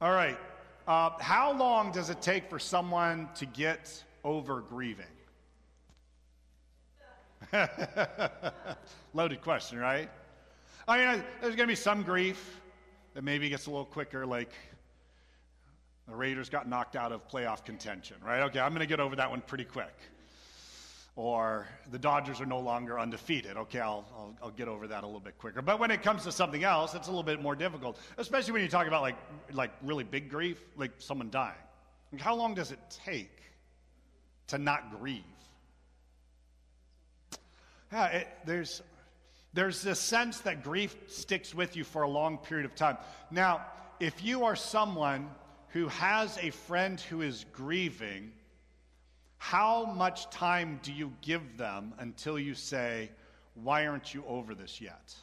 All right. How long does it take for someone to get over grieving? Loaded question, right? I mean, there's going to be some grief that maybe gets a little quicker, like the Raiders got knocked out of playoff contention, right? Okay, I'm going to get over that one pretty quick. Or the Dodgers are no longer undefeated. Okay, I'll get over that a little bit quicker. But when it comes to something else, it's a little bit more difficult, especially when you talk about like really big grief, like someone dying. Like, how long does it take to not grieve? Yeah, there's this sense that grief sticks with you for a long period of time. Now, if you are someone who has a friend who is grieving, how much time do you give them until you say, why aren't you over this yet?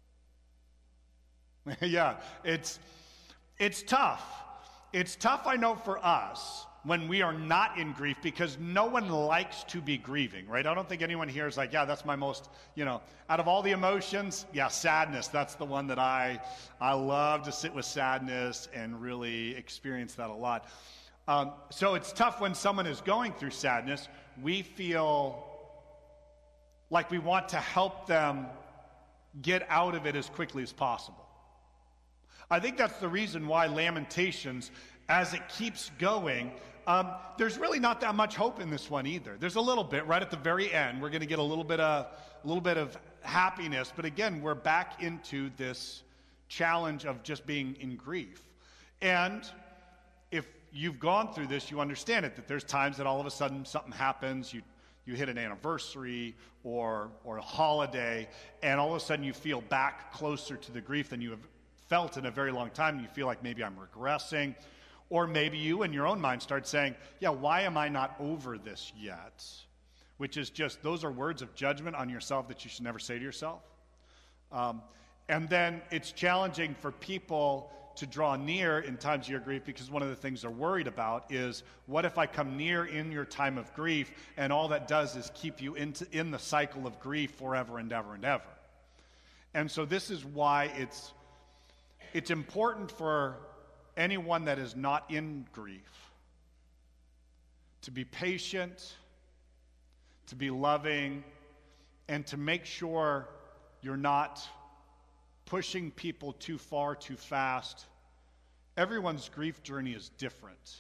Yeah, it's tough. It's tough, I know, for us when we are not in grief, because no one likes to be grieving, right? I don't think anyone here is like, yeah, that's my most, out of all the emotions, yeah, sadness, that's the one that I love to sit with sadness and really experience that a lot. So it's tough when someone is going through sadness. We feel like we want to help them get out of it as quickly as possible. I think that's the reason why Lamentations, as it keeps going, there's really not that much hope in this one either. There's a little bit right at the very end. We're going to get a little bit of happiness, but again, we're back into this challenge of just being in grief. And if you've gone through this, you understand it, that there's times that all of a sudden something happens, you hit an anniversary or a holiday, and all of a sudden you feel back closer to the grief than you have felt in a very long time. You feel like maybe I'm regressing, or maybe you in your own mind start saying, yeah, why am I not over this yet? Which is just, those are words of judgment on yourself that you should never say to yourself. And then it's challenging for people to draw near in times of your grief, because one of the things they're worried about is, what if I come near in your time of grief and all that does is keep you in the cycle of grief forever and ever and ever. And so this is why it's important for anyone that is not in grief to be patient, to be loving, and to make sure you're not pushing people too far, too fast. Everyone's grief journey is different.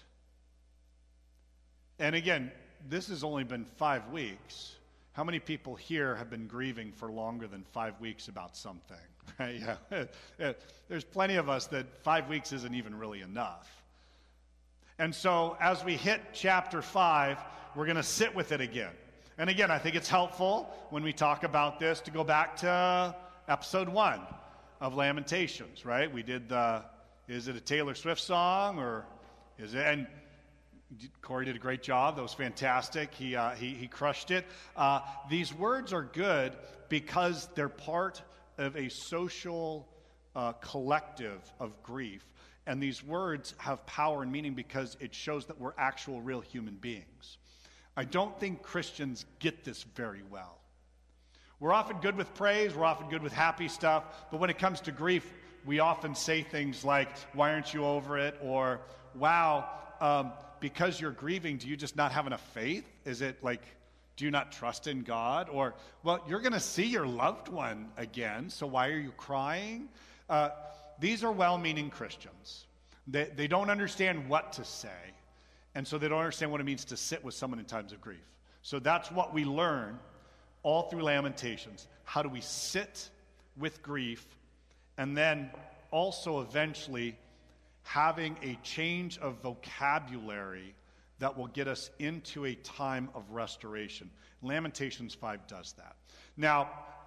And again, this has only been 5 weeks. How many people here have been grieving for longer than 5 weeks about something? Right? Yeah. There's plenty of us that 5 weeks isn't even really enough. And so as we hit chapter 5, we're going to sit with it again. And again, I think it's helpful when we talk about this to go back to episode 1 of Lamentations, right? We did is it a Taylor Swift song, or is it? And Corey did a great job. That was fantastic. He crushed it. These words are good because they're part of a social collective of grief. And these words have power and meaning because it shows that we're actual real human beings. I don't think Christians get this very well. We're often good with praise, we're often good with happy stuff, but when it comes to grief, we often say things like, why aren't you over it? Or, wow, because you're grieving, do you just not have enough faith? Is it like, do you not trust in God? Or, well, you're going to see your loved one again, so why are you crying? These are well-meaning Christians. They don't understand what to say, and so they don't understand what it means to sit with someone in times of grief. So that's what we learn all through Lamentations. How do we sit with grief, and then also eventually having a change of vocabulary that will get us into a time of restoration. Lamentations 5 does that. Now,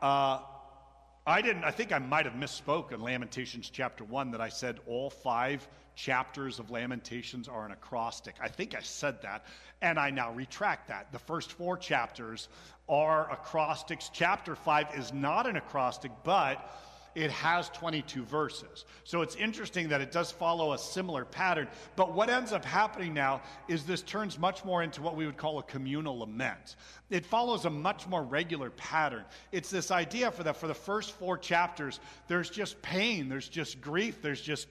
I think I might have misspoke in Lamentations chapter 1 that I said all 5 chapters of Lamentations are an acrostic. I think I said that, and I now retract that. The first 4 chapters are acrostics. Chapter 5 is not an acrostic, but it has 22 verses. So it's interesting that it does follow a similar pattern. But what ends up happening now is this turns much more into what we would call a communal lament. It follows a much more regular pattern. It's this idea for the first 4 chapters, there's just pain, there's just grief, there's just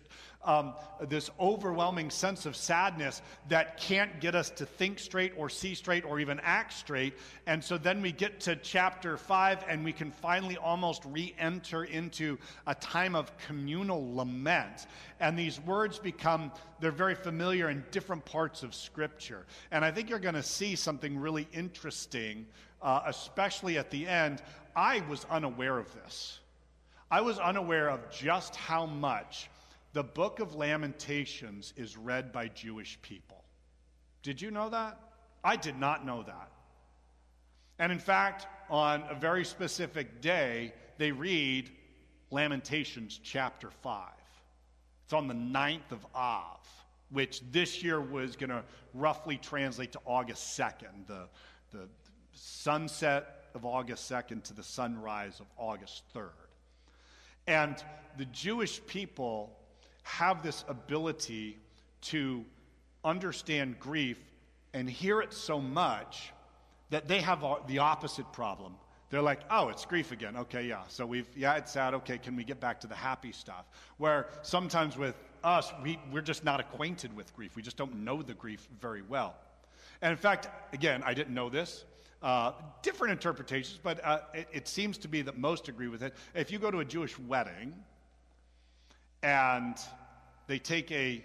this overwhelming sense of sadness that can't get us to think straight or see straight or even act straight. And so then we get to chapter 5 and we can finally almost re-enter into a time of communal lament. And these words they're very familiar in different parts of Scripture. And I think you're going to see something really interesting, especially at the end. I was unaware of this. I was unaware of just how much the book of Lamentations is read by Jewish people. Did you know that? I did not know that. And in fact, on a very specific day, they read Lamentations chapter 5. It's on the 9th of Av, which this year was going to roughly translate to August 2nd, the sunset of August 2nd to the sunrise of August 3rd. And the Jewish people have this ability to understand grief and hear it so much that they have the opposite problem. They're like, oh, it's grief again. Okay, yeah. So it's sad. Okay, can we get back to the happy stuff? Where sometimes with us, we're just not acquainted with grief. We just don't know the grief very well. And in fact, again, I didn't know this. Different interpretations, but it seems to be that most agree with it. If you go to a Jewish wedding and they take a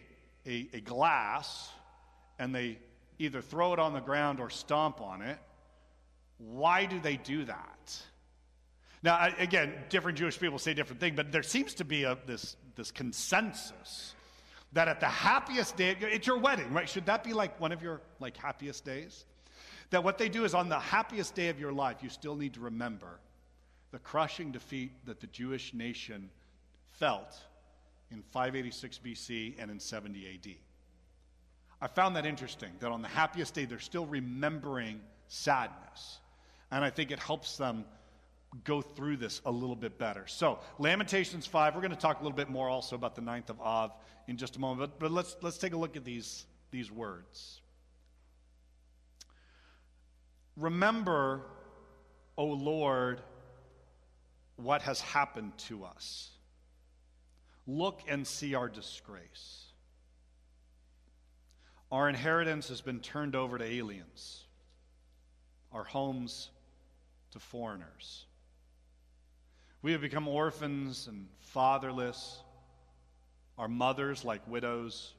glass and they either throw it on the ground or stomp on it, why do they do that? Now, again, different Jewish people say different things, but there seems to be this consensus that at the happiest day, it's your wedding, right? Should that be like one of your happiest days? That what they do is on the happiest day of your life, you still need to remember the crushing defeat that the Jewish nation felt in 586 BC and in 70 AD. I found that interesting, that on the happiest day, they're still remembering sadness. And I think it helps them go through this a little bit better. So, Lamentations 5, we're going to talk a little bit more also about the 9th of Av in just a moment, but let's take a look at these words. Remember, O Lord, what has happened to us. Look and see our disgrace. Our inheritance has been turned over to aliens, our homes to foreigners. We have become orphans and fatherless, our mothers like widows.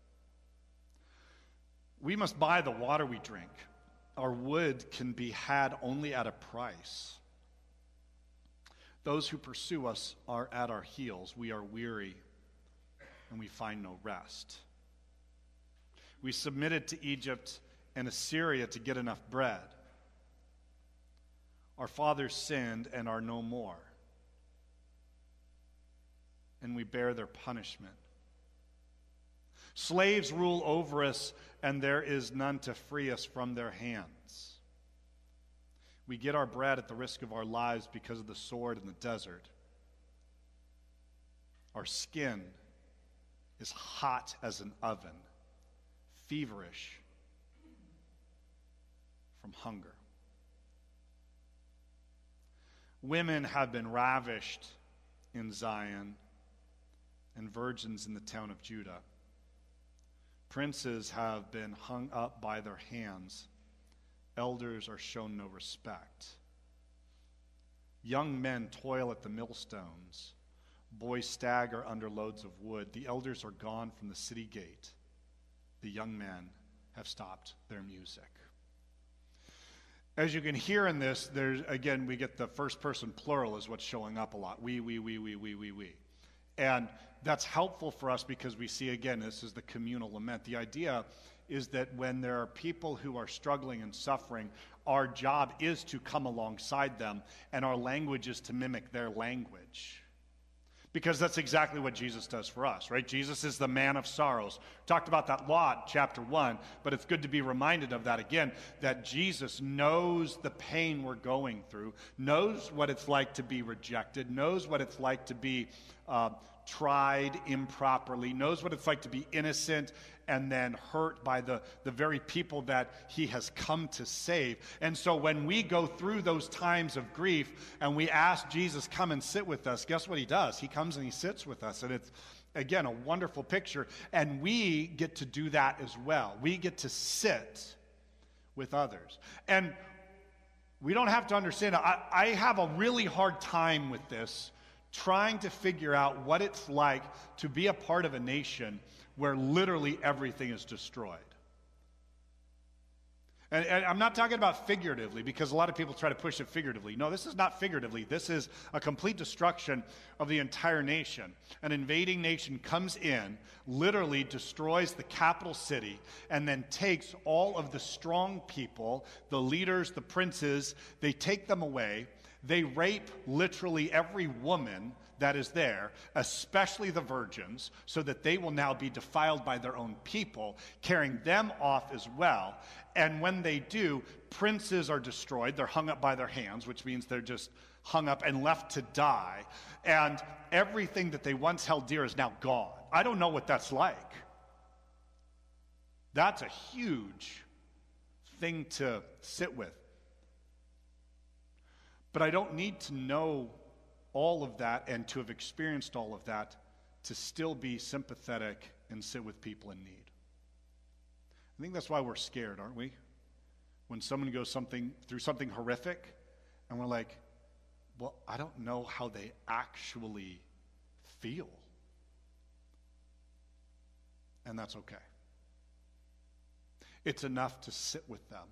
We must buy the water we drink. Our wood can be had only at a price. Those who pursue us are at our heels. We are weary, and we find no rest. We submitted to Egypt and Assyria to get enough bread. Our fathers sinned and are no more, and we bear their punishment. Slaves rule over us, and there is none to free us from their hands. We get our bread at the risk of our lives because of the sword in the desert. Our skin is hot as an oven, feverish from hunger. Women have been ravished in Zion, and virgins in the town of Judah. Princes have been hung up by their hands. Elders are shown no respect. Young men toil at the millstones. Boys stagger under loads of wood. The elders are gone from the city gate. The young men have stopped their music. As you can hear in this, we get the first person plural is what's showing up a lot. We. And that's helpful for us because we see, again, this is the communal lament. The idea is that when there are people who are struggling and suffering, our job is to come alongside them, and our language is to mimic their language. Because that's exactly what Jesus does for us, right? Jesus is the man of sorrows. Talked about that a lot, chapter 1, but it's good to be reminded of that again, that Jesus knows the pain we're going through, knows what it's like to be rejected, knows what it's like to be tried improperly, knows what it's like to be innocent and then hurt by the very people that he has come to save. And so when we go through those times of grief and we ask Jesus, come and sit with us, guess what he does? He comes and he sits with us. And again, a wonderful picture. And we get to do that as well. We get to sit with others. And we don't have to understand. I have a really hard time with this, trying to figure out what it's like to be a part of a nation where literally everything is destroyed. And I'm not talking about figuratively, because a lot of people try to push it figuratively. No, this is not figuratively. This is a complete destruction of the entire nation. An invading nation comes in, literally destroys the capital city, and then takes all of the strong people, the leaders, the princes, they take them away. They rape literally every woman that is there, especially the virgins, so that they will now be defiled by their own people, carrying them off as well. And when they do, princes are destroyed. They're hung up by their hands, which means they're just hung up and left to die. And everything that they once held dear is now gone. I don't know what that's like. That's a huge thing to sit with. But I don't need to know all of that and to have experienced all of that to still be sympathetic and sit with people in need. I think that's why we're scared, aren't we? When someone goes through something horrific, and we're like, well, I don't know how they actually feel. And that's okay. It's enough to sit with them.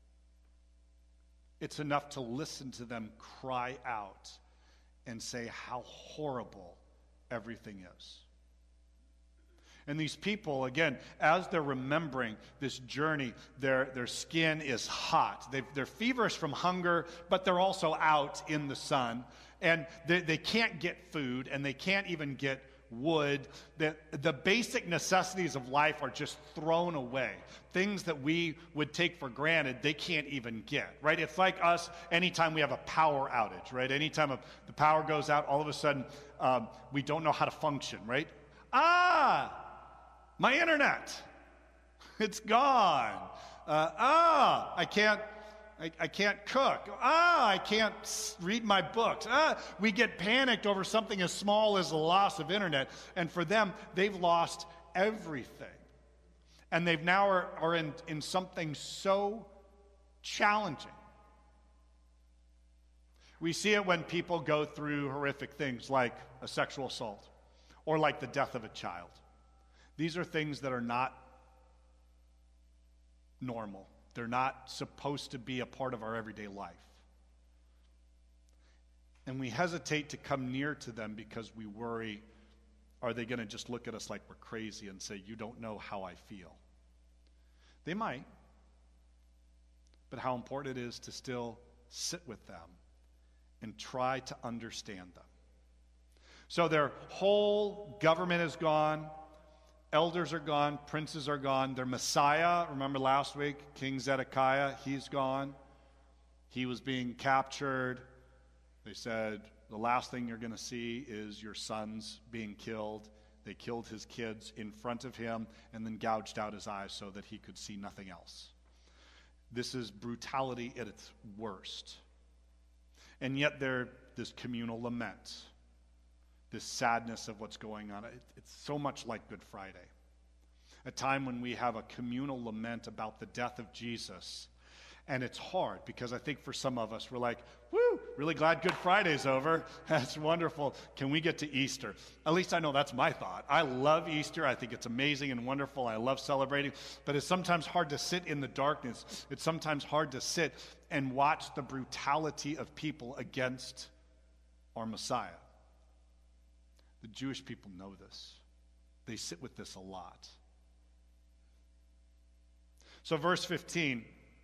It's enough to listen to them cry out and say how horrible everything is. And these people, again, as they're remembering this journey, their skin is hot. They're feverish from hunger, but they're also out in the sun. And they can't get food, and they can't even get wood. The basic necessities of life are just thrown away. Things that we would take for granted, they can't even get, right? It's like us anytime we have a power outage, right? Anytime the power goes out, all of a sudden, we don't know how to function, right? My internet, it's gone. I can't cook. I can't read my books. We get panicked over something as small as the loss of internet. And for them, they've lost everything. And they've now are in something so challenging. We see it when people go through horrific things like a sexual assault or like the death of a child. These are things that are not normal. They're not supposed to be a part of our everyday life. And we hesitate to come near to them because we worry, are they going to just look at us like we're crazy and say, you don't know how I feel? They might. But how important it is to still sit with them and try to understand them. So their whole government is gone. Elders are gone, princes are gone. Their Messiah, remember last week, King Zedekiah, he's gone. He was being captured. They said, the last thing you're going to see is your sons being killed. They killed his kids in front of him and then gouged out his eyes so that he could see nothing else. This is brutality at its worst. And yet there's this communal lament. This sadness of what's going on. It's so much like Good Friday. A time when we have a communal lament about the death of Jesus. And it's hard because I think for some of us, we're like, woo, really glad Good Friday's over. That's wonderful. Can we get to Easter? At least I know that's my thought. I love Easter. I think it's amazing and wonderful. I love celebrating. But it's sometimes hard to sit in the darkness. It's sometimes hard to sit and watch the brutality of people against our Messiah. The Jewish people know this. They sit with this a lot. So verse 15,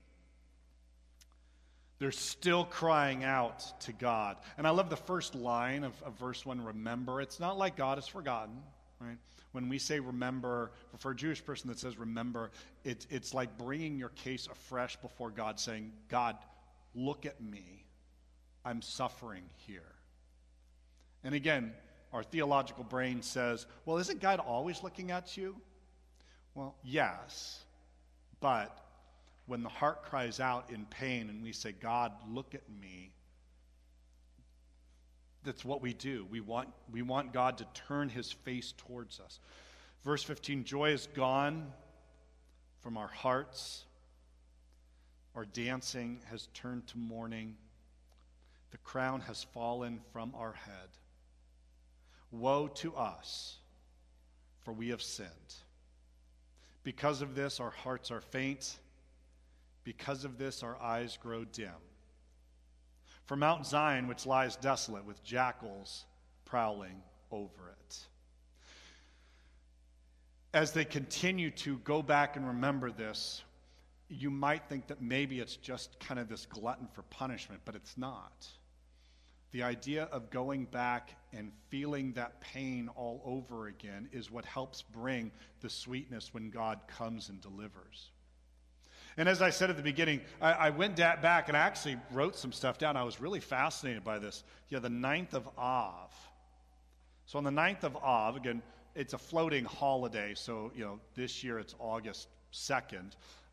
they're still crying out to God. And I love the first line of verse 1, remember. It's not like God has forgotten, right? When we say remember, for a Jewish person that says remember, it's like bringing your case afresh before God, saying, God, look at me. I'm suffering here. And again, our theological brain says, well, isn't God always looking at you? Well, yes. But when the heart cries out in pain and we say, God, look at me, That's what we do. We want God to turn his face towards us. Verse 15, joy is gone from our hearts. Our dancing has turned to mourning. The crown has fallen from our head. Woe to us, for we have sinned. Because of this, our hearts are faint. Because of this, our eyes grow dim. For Mount Zion, which lies desolate, with jackals prowling over it. As they continue to go back and remember this, you might think that maybe it's just kind of this glutton for punishment, but it's not. The idea of going back and feeling that pain all over again is what helps bring the sweetness when God comes and delivers. And as I said at the beginning, I went back and I actually wrote some stuff down. I was really fascinated by this. The 9th of Av. So on the 9th of Av, again, it's a floating holiday, so this year it's August 2nd.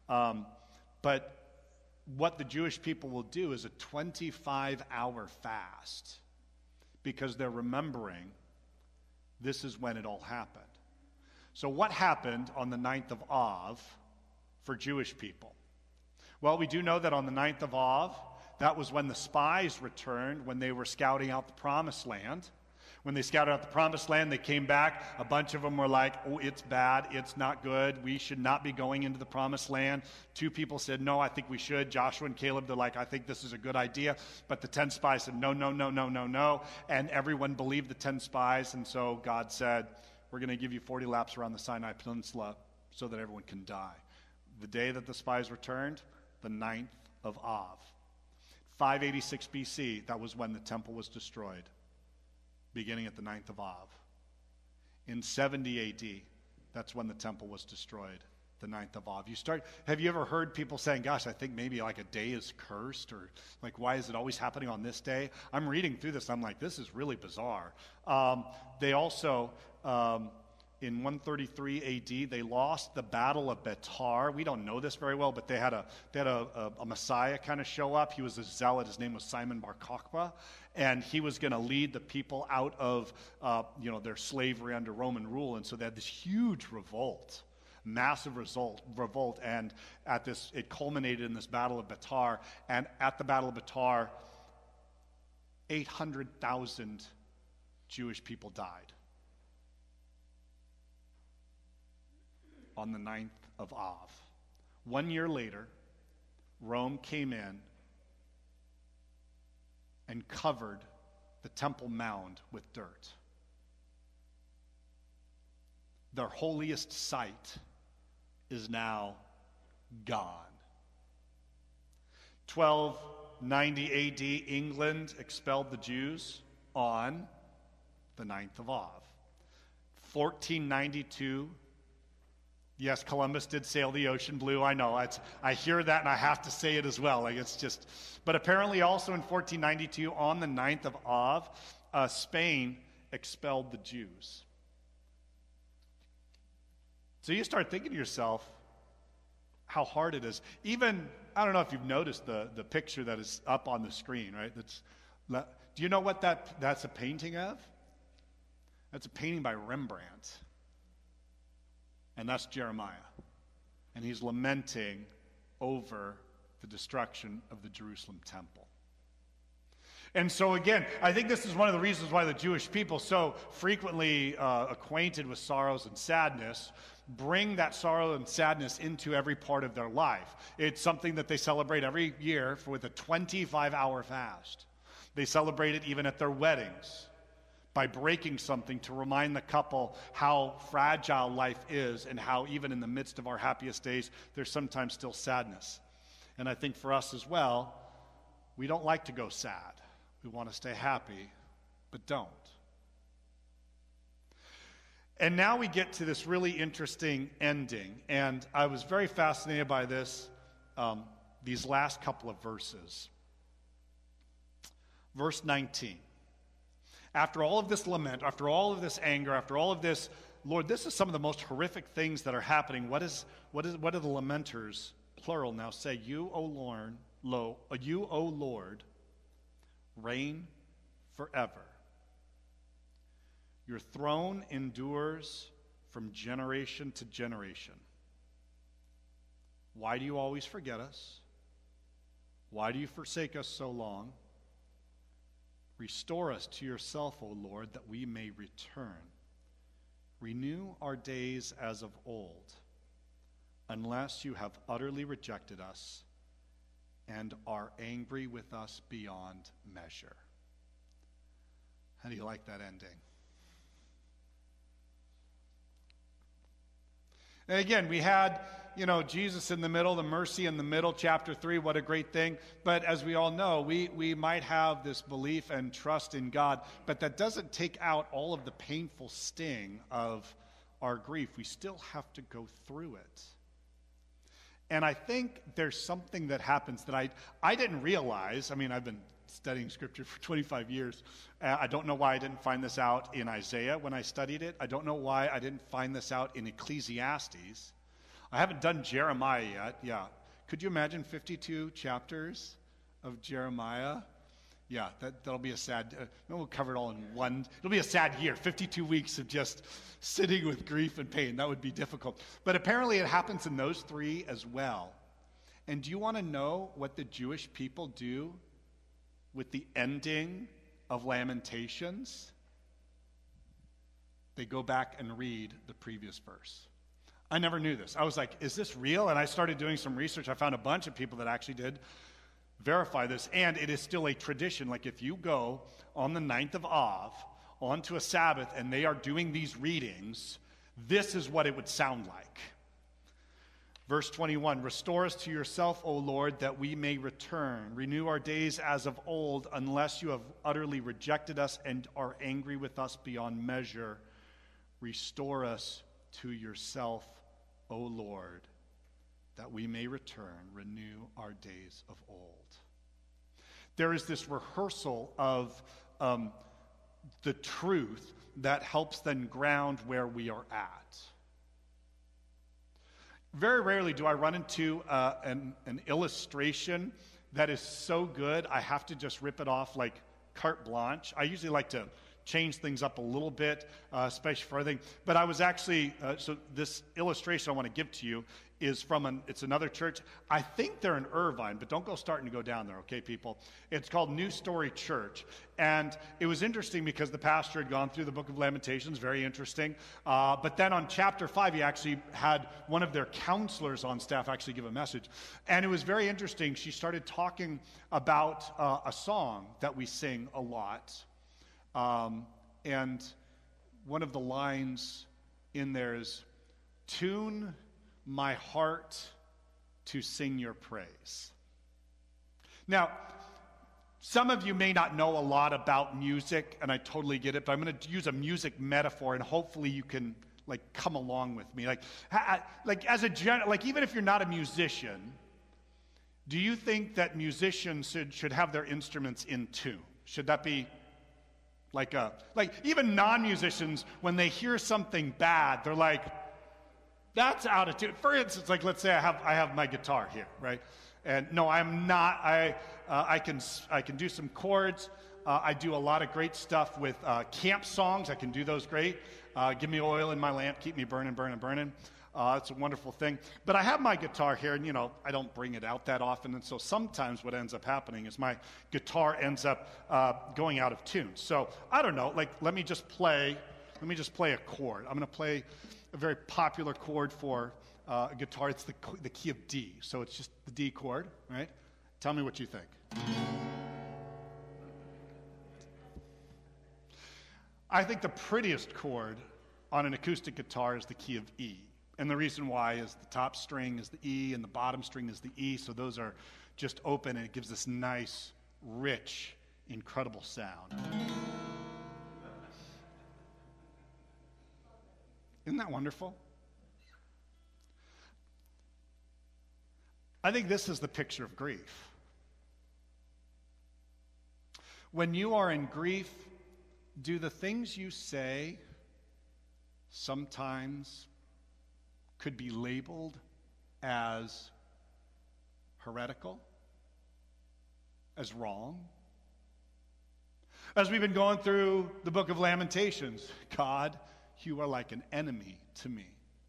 But what the Jewish people will do is a 25-hour fast because they're remembering this is when it all happened. So what happened on the 9th of Av for Jewish people? Well, we do know that on the 9th of Av, that was when the spies returned, when they were scouting out the Promised Land. When they scouted out the Promised Land, they came back. A bunch of them were like, oh, it's bad. It's not good. We should not be going into the Promised Land. 2 people said, no, I think we should. Joshua and Caleb, they're like, I think this is a good idea. But the 10 spies said, no, no, no, no, no, no. And everyone believed the 10 spies. And so God said, we're going to give you 40 laps around the Sinai Peninsula so that everyone can die. The day that the spies returned, the 9th of Av. 586 BC, that was when the temple was destroyed. Beginning at the 9th of Av. In 70 AD, that's when the temple was destroyed, the 9th of Av. Have you ever heard people saying, gosh, I think maybe like a day is cursed, or like, why is it always happening on this day? I'm reading through this, I'm like, this is really bizarre. They also, in 133 AD, they lost the Battle of Betar. We don't know this very well, but they had a Messiah kind of show up. He was a zealot. His name was Simon Bar Kokhba. And he was going to lead the people out of their slavery under Roman rule. And so they had this huge revolt, massive revolt. And it culminated in this Battle of Betar. And at the Battle of Betar, 800,000 Jewish people died on the 9th of Av. 1 year later, Rome came in and covered the Temple Mound with dirt. Their holiest site is now gone. 1290 AD, England expelled the Jews on the 9th of Av. 1492, yes, Columbus did sail the ocean blue. I know. I hear that and I have to say it as well. But apparently also in 1492, on the 9th of Av, Spain expelled the Jews. So you start thinking to yourself how hard it is. Even, I don't know if you've noticed the picture that is up on the screen, right? Do you know what that's a painting of? That's a painting by Rembrandt. And that's Jeremiah. And he's lamenting over the destruction of the Jerusalem temple. And so again, I think this is one of the reasons why the Jewish people, so frequently acquainted with sorrows and sadness, bring that sorrow and sadness into every part of their life. It's something that they celebrate every year with a 25-hour fast. They celebrate it even at their weddings, by breaking something to remind the couple how fragile life is and how even in the midst of our happiest days, there's sometimes still sadness. And I think for us as well, we don't like to go sad. We want to stay happy, but don't. And now we get to this really interesting ending. And I was very fascinated by this, these last couple of verses. Verse 19. After all of this lament, after all of this anger, after all of this, Lord, this is some of the most horrific things that are happening. What do the lamenters, plural, now say? You, O Lord, reign forever. Your throne endures from generation to generation. Why do you always forget us? Why do you forsake us so long? Restore us to yourself, O Lord, that we may return. Renew our days as of old, unless you have utterly rejected us and are angry with us beyond measure. How do you like that ending? And again, we had, Jesus in the middle, the mercy in the middle, chapter 3, what a great thing. But as we all know, we might have this belief and trust in God, but that doesn't take out all of the painful sting of our grief. We still have to go through it. And I think there's something that happens that I didn't realize. I mean, I've been studying Scripture for 25 years. I don't know why I didn't find this out in Isaiah when I studied it. I don't know why I didn't find this out in Ecclesiastes. I haven't done Jeremiah yet. Yeah. Could you imagine 52 chapters of Jeremiah? Yeah, that'll be a sad, we'll cover it all in one. It'll be a sad year, 52 weeks of just sitting with grief and pain. That would be difficult. But apparently it happens in those three as well. And do you want to know what the Jewish people do with the ending of Lamentations? They go back and read the previous verse. I never knew this. I was like, is this real? And I started doing some research. I found a bunch of people that actually did verify this, and it is still a tradition. Like if you go on the 9th of Av onto a Sabbath and they are doing these readings, this is what it would sound like. Verse 21, restore us to yourself, O Lord, that we may return. Renew our days as of old, unless you have utterly rejected us and are angry with us beyond measure. Restore us to yourself, O Lord, that we may return. Renew our days of old. There is this rehearsal of the truth that helps then ground where we are at. Very rarely do I run into an illustration that is so good I have to just rip it off like carte blanche. I usually like to change things up a little bit, especially for everything. But I was actually, so this illustration I want to give to you is from it's another church. I think they're in Irvine, but don't go starting to go down there, okay, people? It's called New Story Church. And it was interesting because the pastor had gone through the book of Lamentations, very interesting. But then on chapter 5, he actually had one of their counselors on staff actually give a message. And it was very interesting. She started talking about a song that we sing a lot. And one of the lines in there is, tune my heart to sing your praise. Now, some of you may not know a lot about music, and I totally get it, but I'm going to use a music metaphor, and hopefully you can come along with me. As a even if you're not a musician, do you think that musicians should have their instruments in tune? Should that be even non-musicians, when they hear something bad, they're like, that's out of tune. For instance, let's say I have my guitar here, right? And no, I'm not. I can do some chords. I do a lot of great stuff with camp songs. I can do those great. Give me oil in my lamp, keep me burning, burning, burning. It's a wonderful thing. But I have my guitar here, and I don't bring it out that often. And so sometimes what ends up happening is my guitar ends up going out of tune. So I don't know. Let me just play a chord. I'm going to play a very popular chord for a guitar. It's the key of D. So it's just the D chord, right? Tell me what you think. I think the prettiest chord on an acoustic guitar is the key of E. And the reason why is the top string is the E and the bottom string is the E. So those are just open, and it gives this nice, rich, incredible sound. Isn't that wonderful? I think this is the picture of grief. When you are in grief, do the things you say sometimes could be labeled as heretical, as wrong? As we've been going through the book of Lamentations, God, you are like an enemy to me.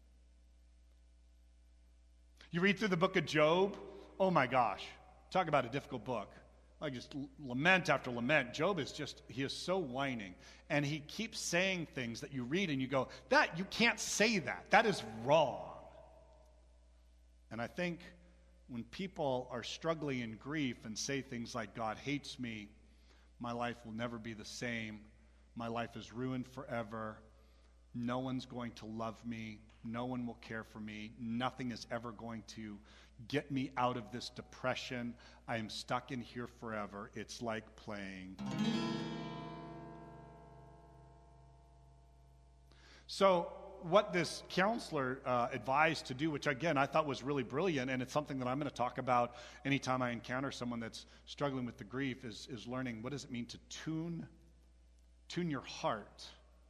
You read through the book of Job, oh my gosh, talk about a difficult book. Like just lament after lament. Job he is so whining. And he keeps saying things that you read and you go, you can't say that. That is wrong. And I think when people are struggling in grief and say things like, God hates me, my life will never be the same, my life is ruined forever, no one's going to love me, no one will care for me, nothing is ever going to get me out of this depression, I am stuck in here forever, it's like playing. So what this counselor advised to do, which again I thought was really brilliant, and it's something that I'm going to talk about anytime I encounter someone that's struggling with the grief, is learning what does it mean to tune your heart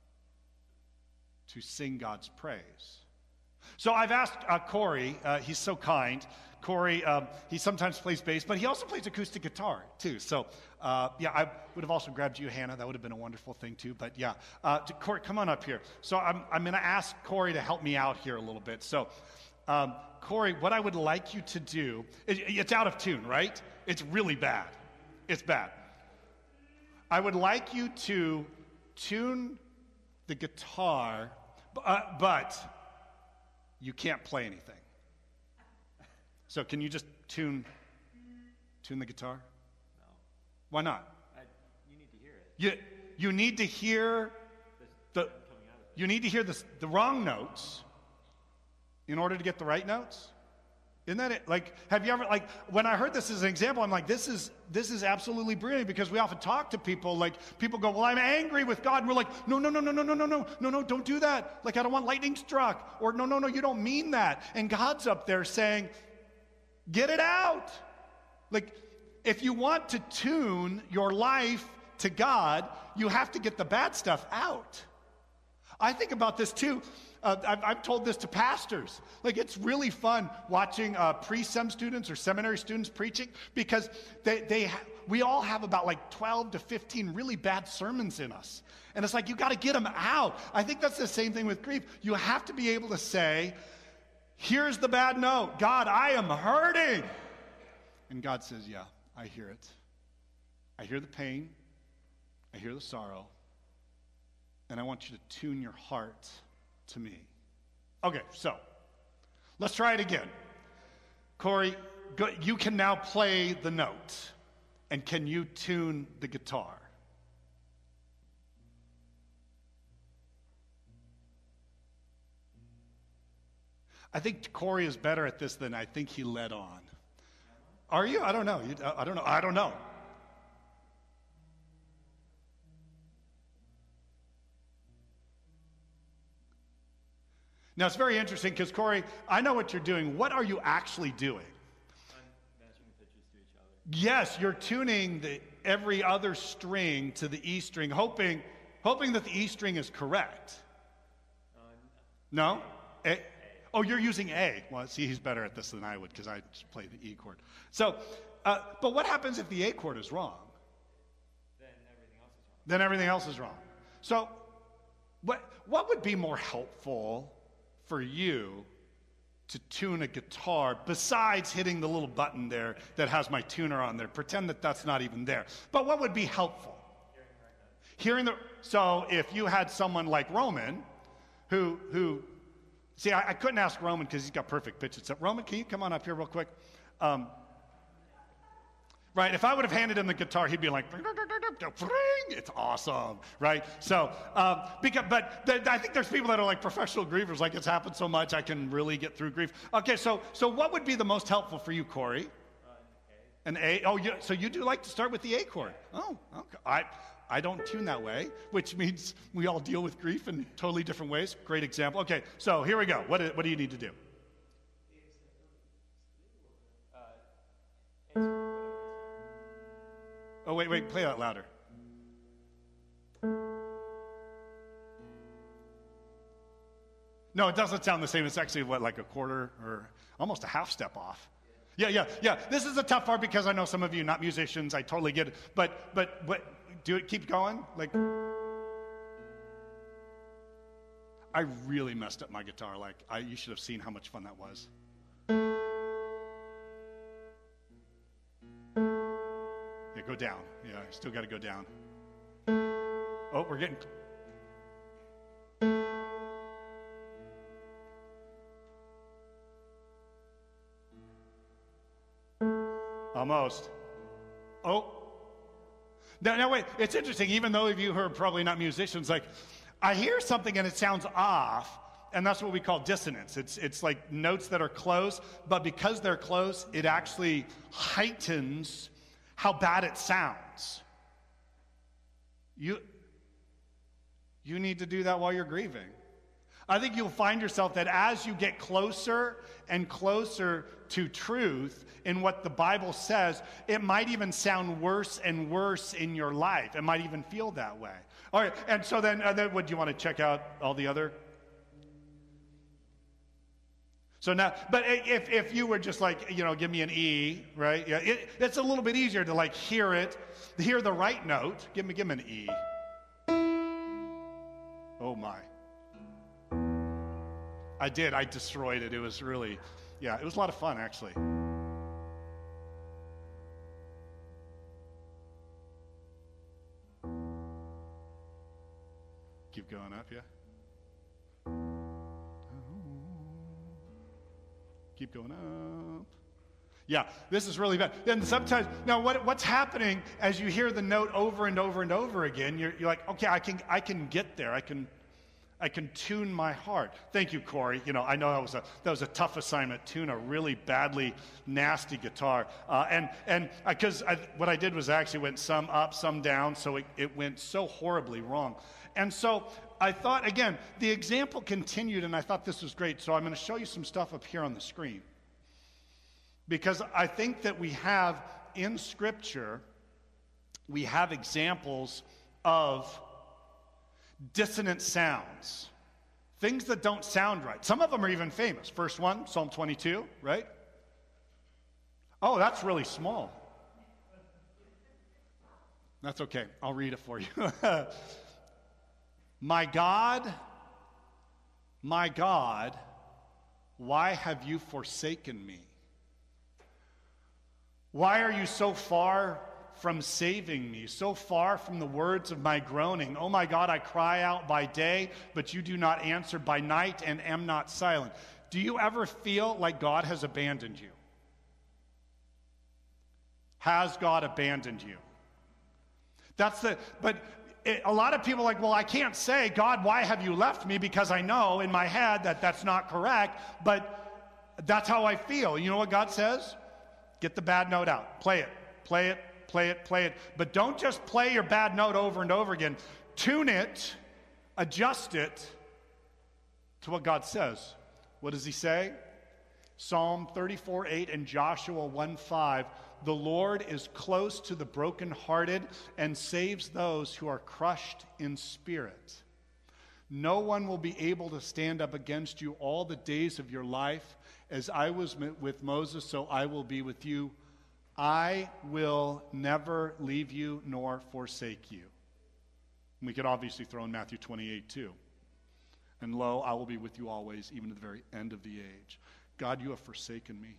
to sing God's praise. So I've asked Corey, he's so kind. Corey, he sometimes plays bass, but he also plays acoustic guitar too. So I would have also grabbed you, Hannah. That would have been a wonderful thing too. But yeah, Corey, come on up here. So I'm going to ask Corey to help me out here a little bit. So Corey, what I would like you to do, it's out of tune, right? It's really bad. It's bad. I would like you to tune the guitar, but you can't play anything. So can you just tune the guitar? No. Why not? You need to hear it. You need to hear the wrong notes in order to get the right notes. Isn't that it? Like, have you ever, like, when I heard this as an example, I'm like, this is absolutely brilliant, because we often talk to people, like, people go, well, I'm angry with God, and we're like, no, don't do that. Like, I don't want lightning struck, or no, you don't mean that. And God's up there saying, get it out. Like, if you want to tune your life to God, you have to get the bad stuff out. I think about this too. I've told this to pastors. Like, it's really fun watching pre-sem students or seminary students preaching, because we all have about like 12 to 15 really bad sermons in us. And it's like, you got to get them out. I think that's the same thing with grief. You have to be able to say, here's the bad note. God, I am hurting. And God says, yeah, I hear it. I hear the pain. I hear the sorrow. And I want you to tune your heart to me. Okay, so let's try it again. Corey, you can now play the note. And can you tune the guitar? I think Corey is better at this than I think he led on. Are you? I don't know. I don't know. Now, it's very interesting because, Corey, I know what you're doing. What are you actually doing? I'm matching the pitches to each other. Yes, you're tuning every other string to the E string, hoping that the E string is correct. No? A. Oh, you're using A. Well, see, he's better at this than I would, because I just play the E chord. So, but what happens if the A chord is wrong? Then everything else is wrong. So, what would be more helpful for you to tune a guitar besides hitting the little button there that has my tuner on there? Pretend that that's not even there. But what would be helpful? So if you had someone like Roman who see, I couldn't ask Roman because he's got perfect pitch. So Roman, can you come on up here real quick? Right, if I would have handed him the guitar, he'd be like, it's awesome, right? So, but I think there's people that are like professional grievers, like it's happened so much, I can really get through grief. Okay, so what would be the most helpful for you, Corey? An A. Oh, so you do like to start with the A chord? Oh, okay. I don't tune that way, which means we all deal with grief in totally different ways. Great example. Okay, so here we go. What do you need to do? Oh, wait, play that louder. No, it doesn't sound the same. It's actually, like a quarter or almost a half step off. Yeah. This is a tough part because I know some of you not musicians. I totally get it. But do it, keep going. Like, I really messed up my guitar. Like, you should have seen how much fun that was. Yeah, go down. Yeah, you still got to go down. Oh, we're getting... Almost. Oh. Now, wait. It's interesting. Even though you are probably not musicians, like, I hear something and it sounds off, and that's what we call dissonance. It's like notes that are close, but because they're close, it actually heightens how bad it sounds. You need to do that while you're grieving. I think you'll find yourself that as you get closer and closer to truth in what the Bible says, it might even sound worse and worse in your life. It might even feel that way. All right, and so then what, do you want to check out all the other? So now, but if you were just like, give me an E, right? Yeah, it's a little bit easier to like hear the right note. Give me an E. Oh my. I destroyed it. It was really, it was a lot of fun actually. Keep going up, yeah? Keep going up. Yeah, this is really bad. And sometimes, now what's happening as you hear the note over and over and over again, you're like, okay, I can get there. I can tune my heart. Thank you, Corey. I know that was a tough assignment. Tune a really badly nasty guitar, and because what I did was I actually went some up, some down, so it went so horribly wrong. And so I thought, again, the example continued, and I thought this was great. So I'm going to show you some stuff up here on the screen, because I think that we have in Scripture, we have examples of dissonant sounds, things that don't sound right. Some of them are even famous. First one, Psalm 22, right? Oh, that's really small. That's okay. I'll read it for you. My God, why have you forsaken me? Why are you so far from saving me, so far from the words of my groaning? Oh my God, I cry out by day, but you do not answer, by night and am not silent. Do you ever feel like God has abandoned you? Has God abandoned you? A lot of people are like, well, I can't say, God, why have you left me? Because I know in my head that that's not correct, but that's how I feel. You know what God says? Get the bad note out. Play it. Play it. Play it. Play it. But don't just play your bad note over and over again. Tune it. Adjust it to what God says. What does he say? Psalm 34:8 and Joshua 1:5. The Lord is close to the brokenhearted and saves those who are crushed in spirit. No one will be able to stand up against you all the days of your life. As I was with Moses, so I will be with you. I will never leave you nor forsake you. And we could obviously throw in Matthew 28 too. And lo, I will be with you always, even to the very end of the age. God, you have forsaken me.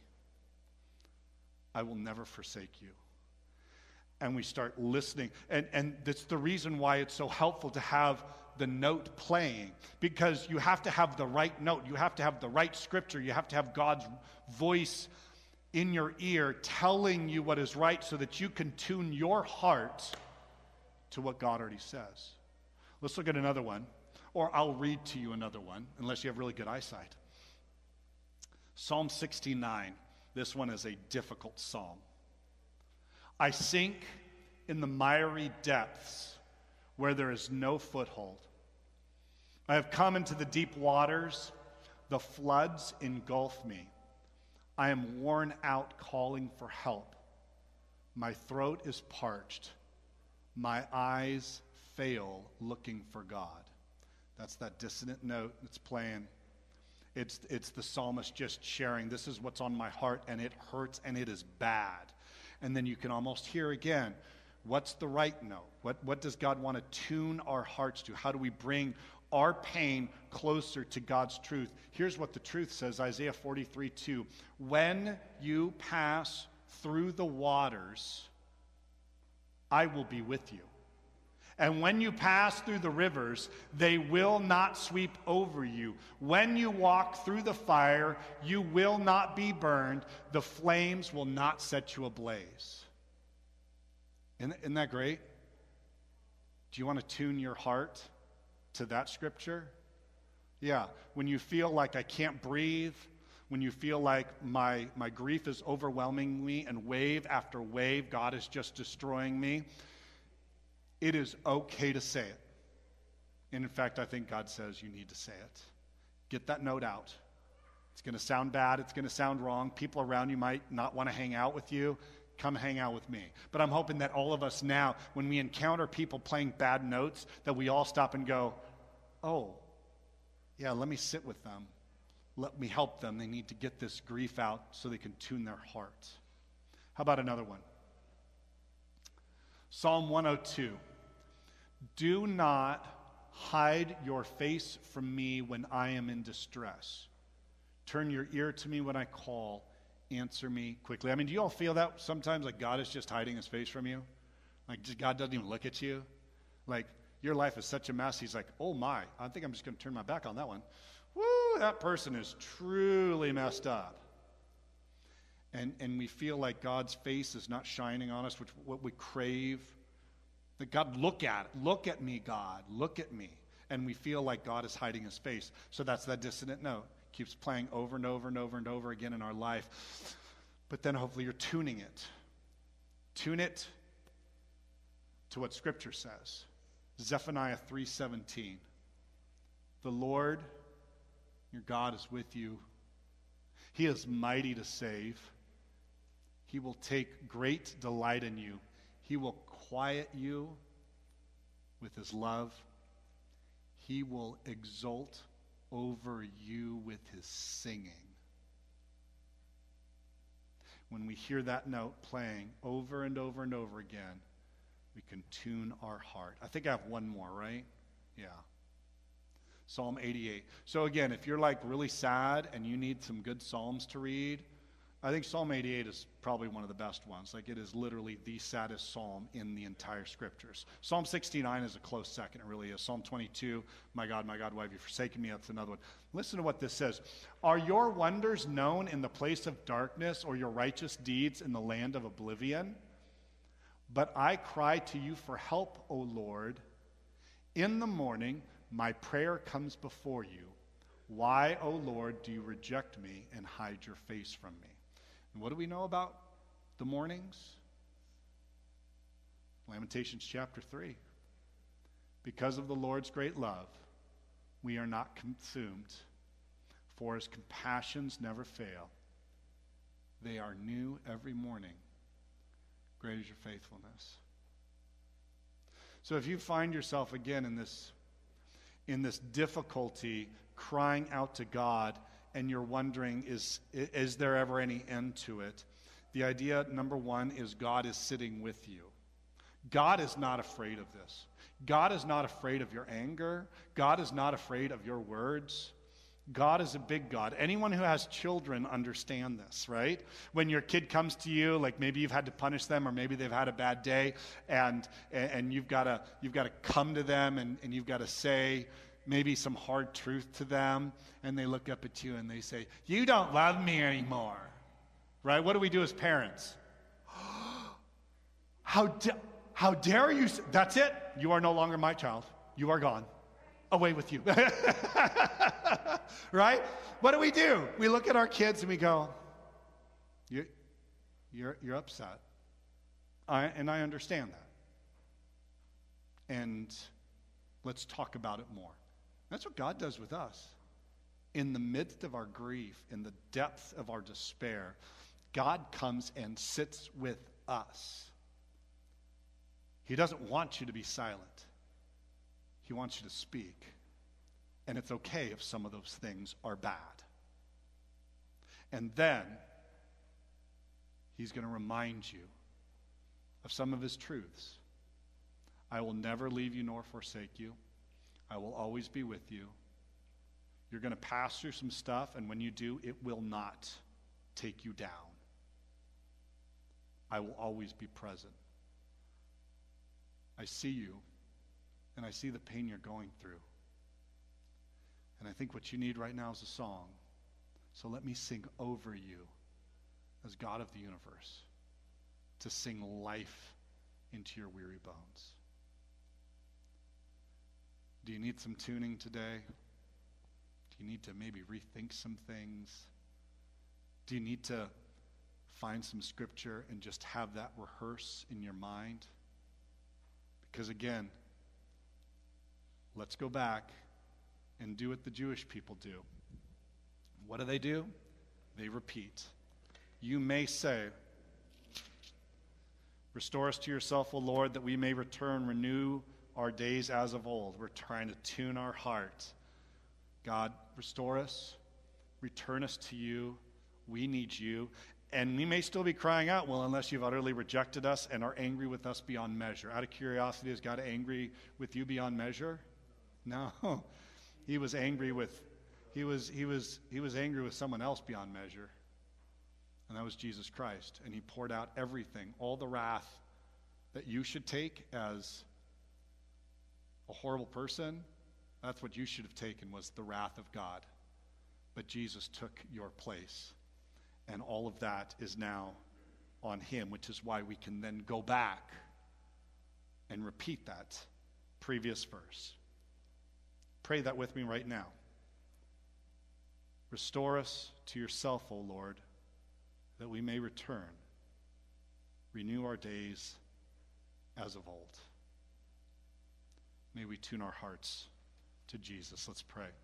I will never forsake you. And we start listening. And that's the reason why it's so helpful to have the note playing, because you have to have the right note. You have to have the right scripture. You have to have God's voice in your ear telling you what is right so that you can tune your heart to what God already says. Let's look at another one, or I'll read to you another one, unless you have really good eyesight. Psalm 69. This one is a difficult psalm. I sink in the miry depths where there is no foothold. I have come into the deep waters. The floods engulf me. I am worn out calling for help. My throat is parched. My eyes fail looking for God. That's that dissonant note that's playing. It's the psalmist just sharing, this is what's on my heart, and it hurts, and it is bad. And then you can almost hear again, What's the right note? What does God want to tune our hearts to? How do we bring our pain closer to God's truth? Here's what the truth says, Isaiah 43:2. When you pass through the waters, I will be with you. And when you pass through the rivers, they will not sweep over you. When you walk through the fire, you will not be burned. The flames will not set you ablaze. Isn't that great? Do you want to tune your heart to that scripture? Yeah. When you feel like I can't breathe, when you feel like my grief is overwhelming me and wave after wave, God is just destroying me, it is okay to say it. And in fact, I think God says you need to say it. Get that note out. It's going to sound bad. It's going to sound wrong. People around you might not want to hang out with you. Come hang out with me. But I'm hoping that all of us now, when we encounter people playing bad notes, that we all stop and go, oh, yeah, let me sit with them. Let me help them. They need to get this grief out so they can tune their heart. How about another one? Psalm 102. Do not hide your face from me when I am in distress. Turn your ear to me when I call. Answer me quickly. I mean, do you all feel that sometimes, like God is just hiding his face from you? Like just God doesn't even look at you? Like your life is such a mess. He's like, oh my, I think I'm just going to turn my back on that one. Woo, that person is truly messed up. And we feel like God's face is not shining on us, which what we crave. That God, look at it. Look at me, God. Look at me. And we feel like God is hiding his face. So that's that dissonant note. Keeps playing over and over and over and over again in our life. But then hopefully you're tuning it. Tune it to what Scripture says. Zephaniah 3:17. The Lord, your God, is with you. He is mighty to save. He will take great delight in you. He will quiet you with his love. He will exult over you with his singing. When we hear that note playing over and over and over again, we can tune our heart. I think I have one more, right? Yeah. Psalm 88. So again, if you're like really sad and you need some good Psalms to read, I think Psalm 88 is probably one of the best ones. Like it is literally the saddest psalm in the entire scriptures. Psalm 69 is a close second. It really is. Psalm 22, my God, why have you forsaken me? That's another one. Listen to what this says. Are your wonders known in the place of darkness, or your righteous deeds in the land of oblivion? But I cry to you for help, O Lord. In the morning, my prayer comes before you. Why, O Lord, do you reject me and hide your face from me? And what do we know about the mornings? Lamentations chapter 3. Because of the Lord's great love, we are not consumed, for his compassions never fail. They are new every morning. Great is your faithfulness. So if you find yourself again in this difficulty, crying out to God, and you're wondering, is there ever any end to it? The idea, number one, is God is sitting with you. God is not afraid of this. God is not afraid of your anger. God is not afraid of your words. God is a big God. Anyone who has children understand this, right? When your kid comes to you, like maybe you've had to punish them, or maybe they've had a bad day, and you've got to come to them, and you've got to say maybe some hard truth to them, and they look up at you and they say, you don't love me anymore, right? What do we do as parents? How dare you? That's it. You are no longer my child. You are gone. Away with you. Right? What do? We look at our kids and we go, you're upset. And I understand that. And let's talk about it more. That's what God does with us. In the midst of our grief, in the depth of our despair, God comes and sits with us. He doesn't want you to be silent. He wants you to speak. And it's okay if some of those things are bad. And then he's going to remind you of some of his truths. I will never leave you nor forsake you. I will always be with you. You're going to pass through some stuff, and when you do, it will not take you down. I will always be present. I see you, and I see the pain you're going through. And I think what you need right now is a song. So let me sing over you as God of the universe, to sing life into your weary bones. Do you need some tuning today? Do you need to maybe rethink some things? Do you need to find some scripture and just have that rehearse in your mind? Because again, let's go back and do what the Jewish people do. What do? They repeat. You may say, restore us to yourself, O Lord, that we may return, renew our days as of old. We're trying to tune our heart. God, restore us, return us to you. We need you. And we may still be crying out, well, unless you've utterly rejected us and are angry with us beyond measure. Out of curiosity, is God angry with you beyond measure? No. He was angry with someone else beyond measure. And that was Jesus Christ. And he poured out everything, all the wrath that you should take as a horrible person. That's what you should have taken, was the wrath of God. But Jesus took your place. And all of that is now on him, which is why we can then go back and repeat that previous verse. Pray that with me right now. Restore us to yourself, O Lord, that we may return. Renew our days as of old. May we tune our hearts to Jesus. Let's pray.